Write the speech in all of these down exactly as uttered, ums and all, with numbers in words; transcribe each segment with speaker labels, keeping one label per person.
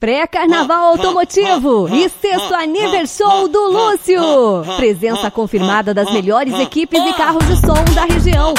Speaker 1: Pré-Carnaval Automotivo e sexto Anivershow do Lúcio. Presença confirmada das melhores equipes e carros de som da região.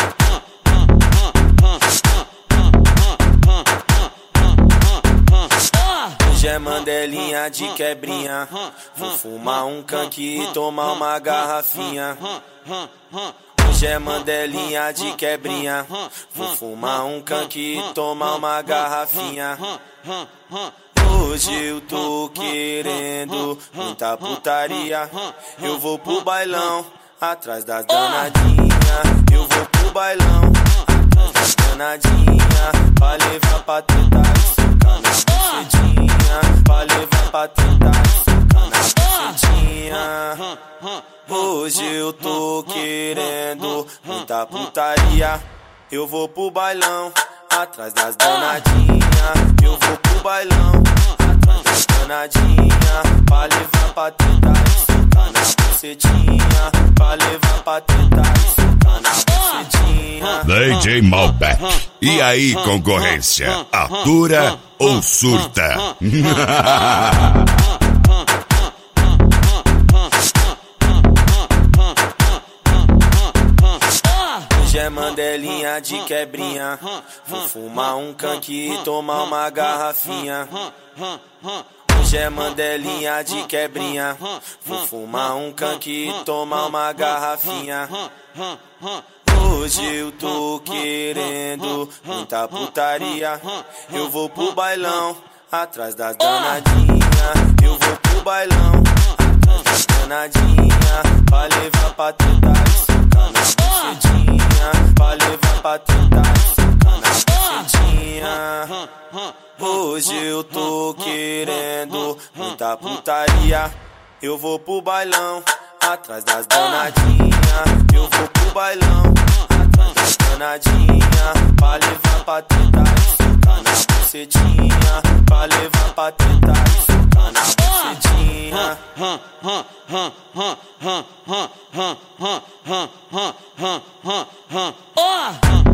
Speaker 2: Hoje é mandelinha de quebrinha. Vou fumar um canque e tomar uma garrafinha. Hoje é mandelinha de quebrinha. Vou fumar um canque e tomar uma garrafinha. Hoje eu tô querendo muita putaria. Eu vou pro bailão, atrás das danadinhas. Eu vou pro bailão, atrás das danadinhas. Pra levar pra tentar e socar na bucetinha. Pra levar pra tentar e socar na bucetinha. Hoje eu tô querendo muita putaria. Eu vou pro bailão, atrás das danadinhas. Eu vou pro bailão, atrás das danadinhas. Pra levar pra tentar e socar na bucetinha. Pra levar pra tentar e socar na bucetinha.
Speaker 3: D J Malbec. E aí, concorrência? Atura ou surta?
Speaker 2: Hoje é mandelinha de quebrinha. Vou fumar um canque e tomar uma garrafinha. Hoje é mandelinha de quebrinha. Vou fumar um canque e tomar uma garrafinha. Hoje eu tô querendo muita putaria. Eu vou pro bailão, atrás das danadinhas. Eu vou pro bailão, atrás das danadinhas. Pra levar pra tentar e socar na bucetinha. Pra levar pra tentar e socar na bucetinha. Hoje eu tô querendo muita putaria. Eu vou pro bailão, atrás das danadinhas. Eu vou pro bailão, atrás das danadinhas. Pra levar pra tentar e socar na bucetinha. Pra levar pra tentar e socar na bucetinha.
Speaker 4: Oh!